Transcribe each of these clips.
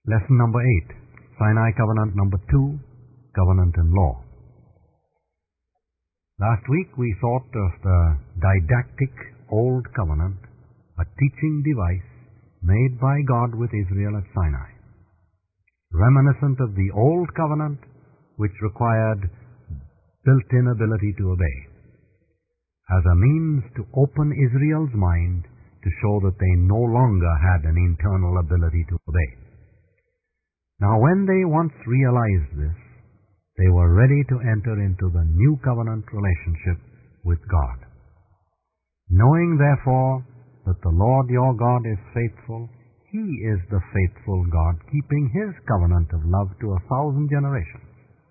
Lesson number 8. Sinai Covenant number 2. Covenant and Law. Last week we thought of the didactic Old Covenant, a teaching device made by God with Israel at Sinai, reminiscent of the Old Covenant, which required built-in ability to obey, as a means to open Israel's mind to show that they no longer had an internal ability to obey. Now, when they once realized this, they were ready to enter into the new covenant relationship with God. Knowing, therefore, that the Lord your God is faithful, He is the faithful God, keeping His covenant of love to 1,000 generations.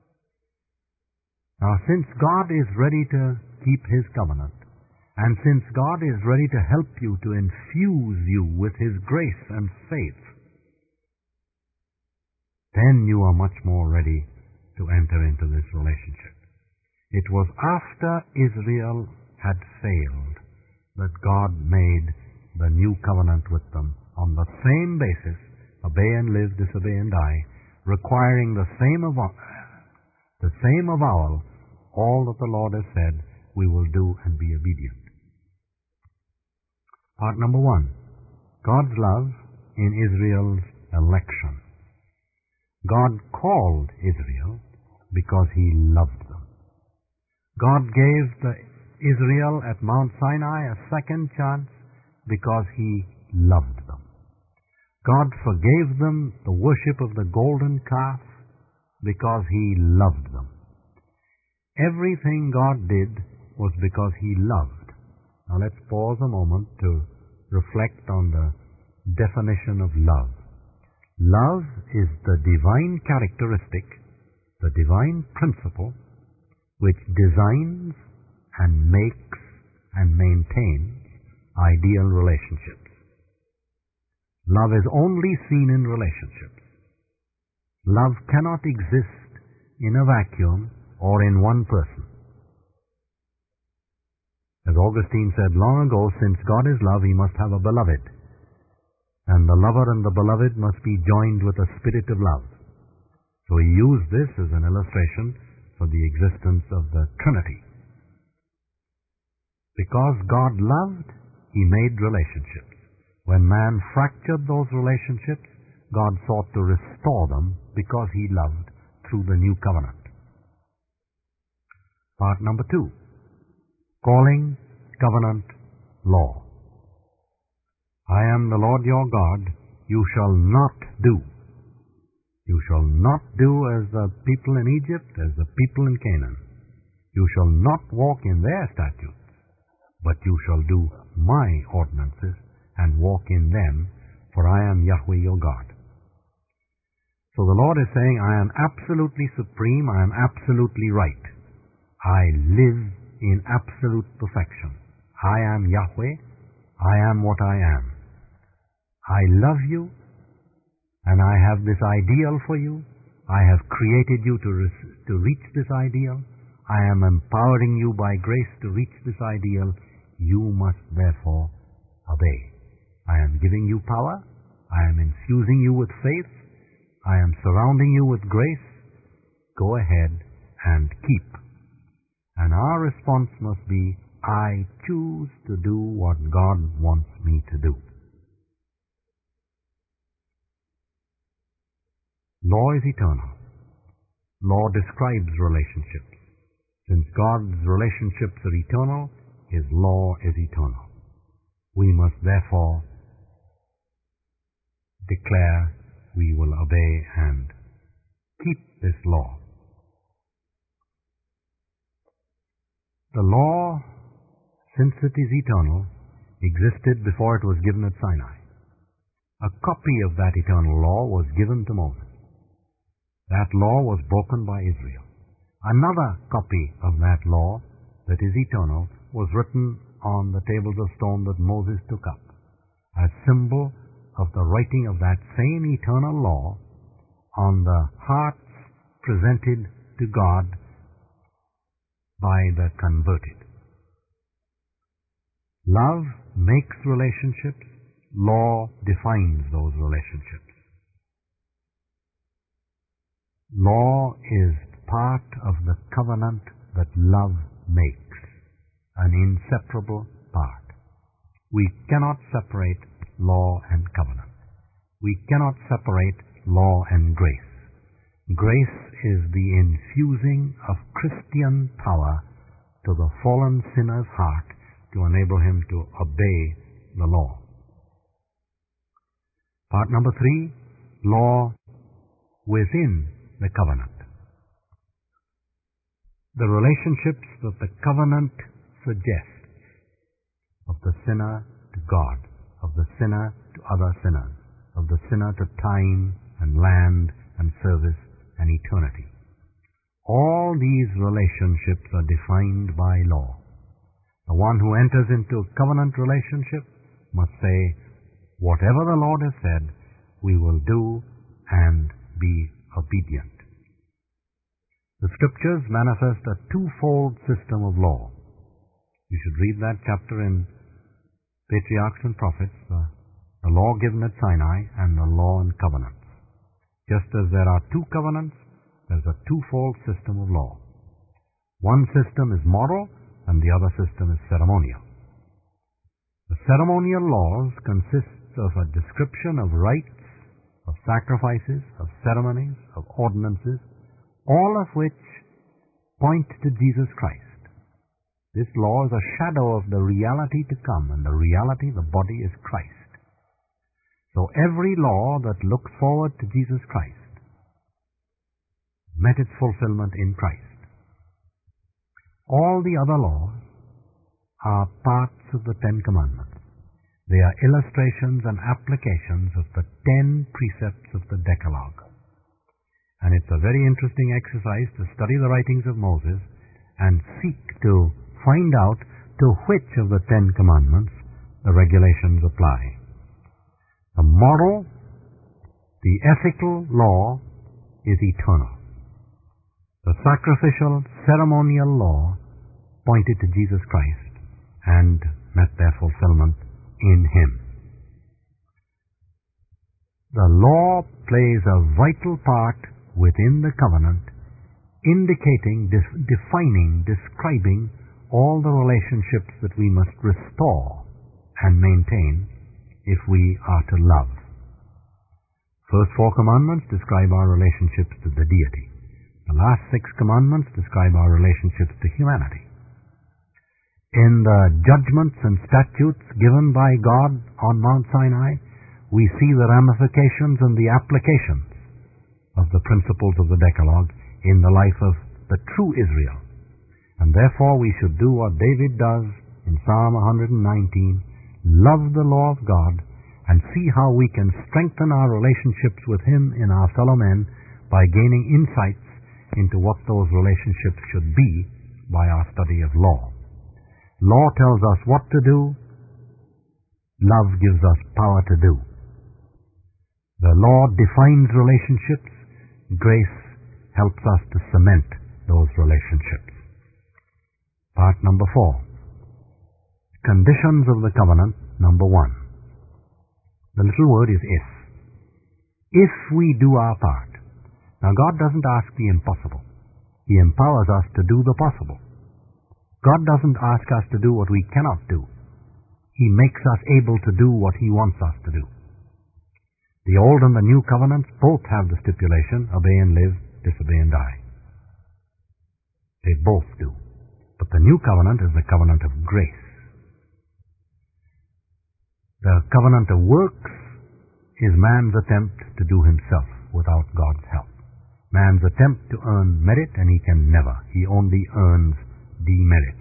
Now, since God is ready to keep His covenant, and since God is ready to help you, to infuse you with His grace and faith, then you are much more ready to enter into this relationship. It was after Israel had failed that God made the new covenant with them on the same basis, obey and live, disobey and die, requiring the same avowal, all that the Lord has said, we will do and be obedient. Part number 1. God's love in Israel's election. God called Israel because He loved them. God gave Israel at Mount Sinai a second chance because He loved them. God forgave them the worship of the golden calf because He loved them. Everything God did was because He loved. Now let's pause a moment to reflect on the definition of love. Love is the divine characteristic, the divine principle, which designs and makes and maintains ideal relationships. Love is only seen in relationships. Love cannot exist in a vacuum or in one person. As Augustine said long ago, since God is love, He must have a beloved. And the lover and the beloved must be joined with a spirit of love. So he used this as an illustration for the existence of the Trinity. Because God loved, He made relationships. When man fractured those relationships, God sought to restore them because He loved through the new covenant. Part number 2. Calling, Covenant, Law. I am the Lord your God. You shall not do. You shall not do as the people in Egypt, as the people in Canaan. You shall not walk in their statutes, but you shall do my ordinances and walk in them, for I am Yahweh your God. So the Lord is saying, I am absolutely supreme, I am absolutely right. I live in absolute perfection. I am Yahweh, I am what I am. I love you, and I have this ideal for you. I have created you to reach this ideal. I am empowering you by grace to reach this ideal. You must therefore obey. I am giving you power. I am infusing you with faith. I am surrounding you with grace. Go ahead and keep. And our response must be, I choose to do what God wants me to do. Law is eternal. Law describes relationships. Since God's relationships are eternal, His law is eternal. We must therefore declare we will obey and keep this law. The law, since it is eternal, existed before it was given at Sinai. A copy of that eternal law was given to Moses. That law was broken by Israel. Another copy of that law that is eternal was written on the tables of stone that Moses took up, as symbol of the writing of that same eternal law on the hearts presented to God by the converted. Love makes relationships. Law defines those relationships. Law is part of the covenant that love makes, an inseparable part. We cannot separate law and covenant. We cannot separate law and grace. Grace is the infusing of Christian power to the fallen sinner's heart to enable him to obey the law. Part number 3, law within the covenant. The relationships that the covenant suggests of the sinner to God, of the sinner to other sinners, of the sinner to time and land and service and eternity. All these relationships are defined by law. The one who enters into a covenant relationship must say, whatever the Lord has said, we will do and be obedient. The Scriptures manifest a twofold system of law. You should read that chapter in Patriarchs and Prophets, the law given at Sinai and the law and covenants. Just as there are two covenants, there's a twofold system of law. One system is moral and the other system is ceremonial. The ceremonial laws consist of a description of rites, of sacrifices, of ceremonies, of ordinances, all of which point to Jesus Christ. This law is a shadow of the reality to come, and the reality, the body, is Christ. So every law that looks forward to Jesus Christ met its fulfillment in Christ. All the other laws are parts of the 10 Commandments. They are illustrations and applications of the 10 precepts of the Decalogue. And it's a very interesting exercise to study the writings of Moses and seek to find out to which of the 10 Commandments the regulations apply. The moral, the ethical law is eternal. The sacrificial, ceremonial law pointed to Jesus Christ and met their fulfillment in Him. The law plays a vital part within the covenant, indicating, defining, describing all the relationships that we must restore and maintain if we are to love. First 4 commandments describe our relationships to the deity. The last 6 commandments describe our relationships to humanity. In the judgments and statutes given by God on Mount Sinai, we see the ramifications and the applications of the principles of the Decalogue in the life of the true Israel. And therefore we should do what David does in Psalm 119, love the law of God and see how we can strengthen our relationships with Him in our fellow men by gaining insights into what those relationships should be by our study of law. Law tells us what to do. Love gives us power to do. The law defines relationships. Grace helps us to cement those relationships. Part number 4. Conditions of the covenant, number 1. The little word is if. If we do our part. Now God doesn't ask the impossible. He empowers us to do the possible. God doesn't ask us to do what we cannot do. He makes us able to do what He wants us to do. The Old and the New Covenants both have the stipulation, obey and live, disobey and die. They both do. But the New Covenant is the covenant of grace. The covenant of works is man's attempt to do himself without God's help. Man's attempt to earn merit, and he can never. He only earns demerit.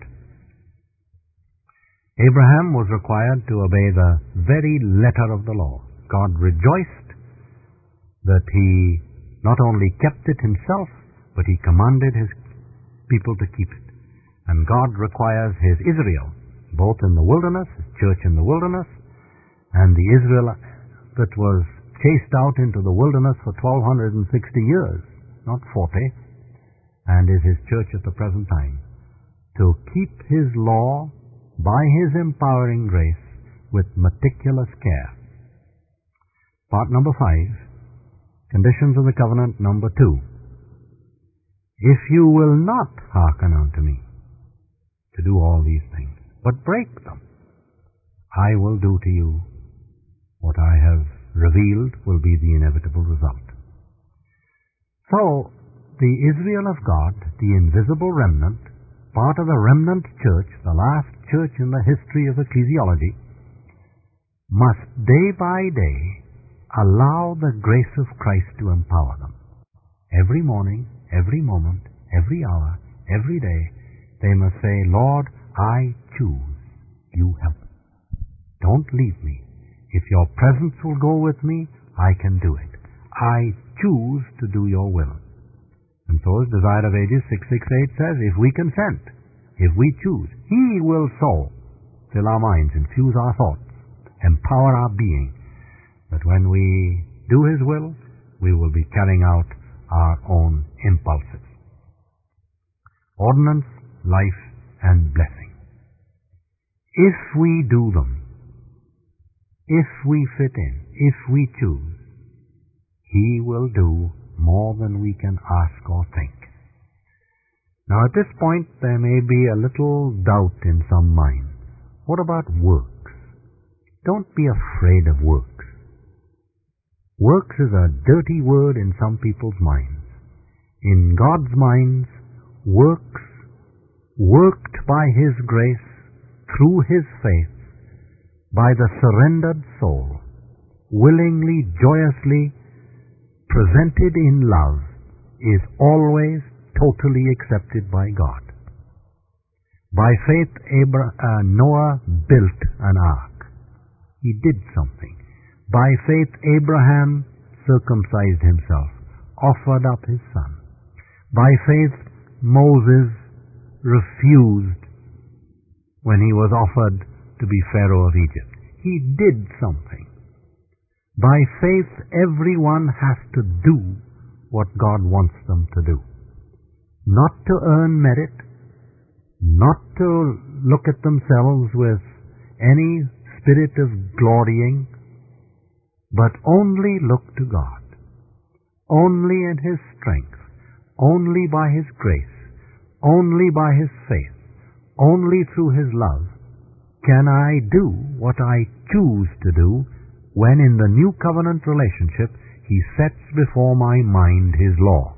Abraham was required to obey the very letter of the law. God rejoiced that he not only kept it himself, but he commanded his people to keep it. And God requires His Israel, both in the wilderness, His church in the wilderness, and the Israel that was chased out into the wilderness for 1260 years, not 40, and is His church at the present time, to keep His law by His empowering grace with meticulous care. Part number 5, conditions of the covenant, number 2. if you will not hearken unto me to do all these things, but break them, I will do to you what I have revealed will be the inevitable result. So, the Israel of God, the invisible remnant, part of the remnant church, the last church in the history of ecclesiology, must day by day allow the grace of Christ to empower them. Every morning, every moment, every hour, every day, they must say, Lord, I choose, you help. Don't leave me. If your presence will go with me, I can do it. I choose to do your will. And so as Desire of Ages 668 says, if we consent, if we choose, He will so fill our minds, infuse our thoughts, empower our being, that when we do His will, we will be carrying out our own impulses. Ordinance, life, and blessing. If we do them, if we fit in, if we choose, He will do more than we can ask or think. Now at this point there may be a little doubt in some minds. What about works? Don't be afraid of works. Works is a dirty word in some people's minds. In God's minds, works, worked by His grace, through His faith, by the surrendered soul, willingly, joyously, presented in love, is always totally accepted by God. By faith, Noah built an ark. He did something. By faith, Abraham circumcised himself, offered up his son. By faith, Moses refused when he was offered to be Pharaoh of Egypt. He did something. By faith, everyone has to do what God wants them to do. Not to earn merit, not to look at themselves with any spirit of glorying, but only look to God. Only in His strength, only by His grace, only by His faith, only through His love can I do what I choose to do when in the new covenant relationship He sets before my mind His law.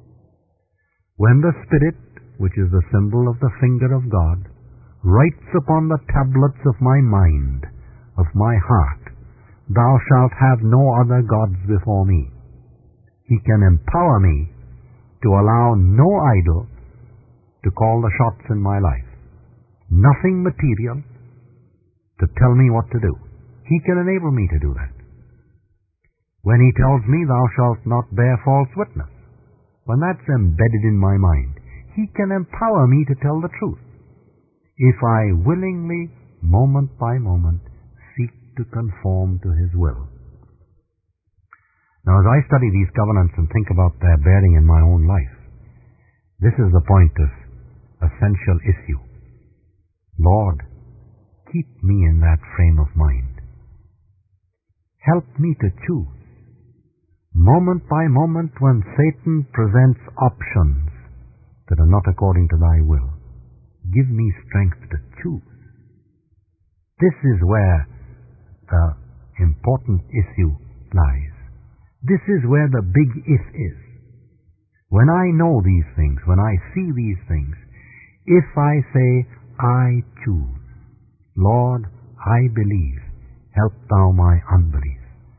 When the Spirit, which is the symbol of the finger of God, writes upon the tablets of my mind, of my heart, thou shalt have no other gods before me, He can empower me to allow no idol to call the shots in my life. Nothing material to tell me what to do. He can enable me to do that. When He tells me, thou shalt not bear false witness, when that's embedded in my mind, He can empower me to tell the truth. If I willingly, moment by moment, seek to conform to His will. Now, as I study these covenants and think about their bearing in my own life, this is the point of essential issue. Lord, keep me in that frame of mind. Help me to choose. Moment by moment, when Satan presents options that are not according to Thy will, give me strength to choose. This is where the important issue lies. This is where the big if is. When I know these things, when I see these things, if I say, I choose, Lord, I believe, help Thou my unbelief,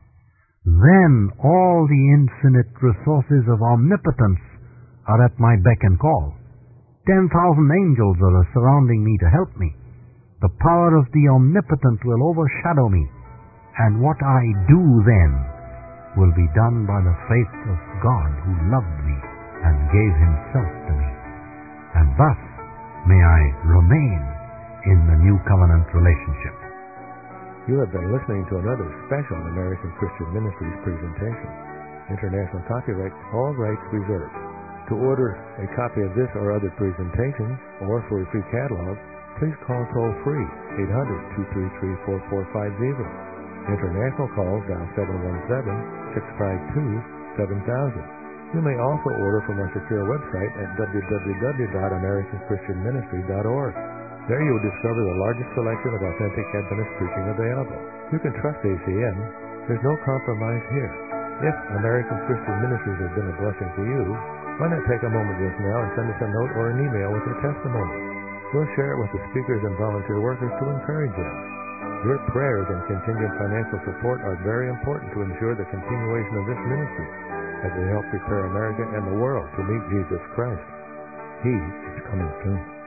then all the infinite resources of omnipotence are at my beck and call. 10,000 angels are surrounding me to help me. The power of the omnipotent will overshadow me, and what I do then will be done by the faith of God who loved me and gave Himself to me. And thus may I remain in the new covenant relationship. You have been listening to another special American Christian Ministries presentation. International copyright, all rights reserved. To order a copy of this or other presentations, or for a free catalog, please call toll-free 800-233-4450. International calls dial 717-652-7000. You may also order from our secure website at www.americanchristianministry.org. There you will discover the largest selection of authentic Adventist preaching available. You can trust ACM. There's no compromise here. If American Christian Ministries has been a blessing to you, why not take a moment just now and send us a note or an email with your testimony? We'll share it with the speakers and volunteer workers to encourage them. Your prayers and contingent financial support are very important to ensure the continuation of this ministry as we help prepare America and the world to meet Jesus Christ. He is coming soon.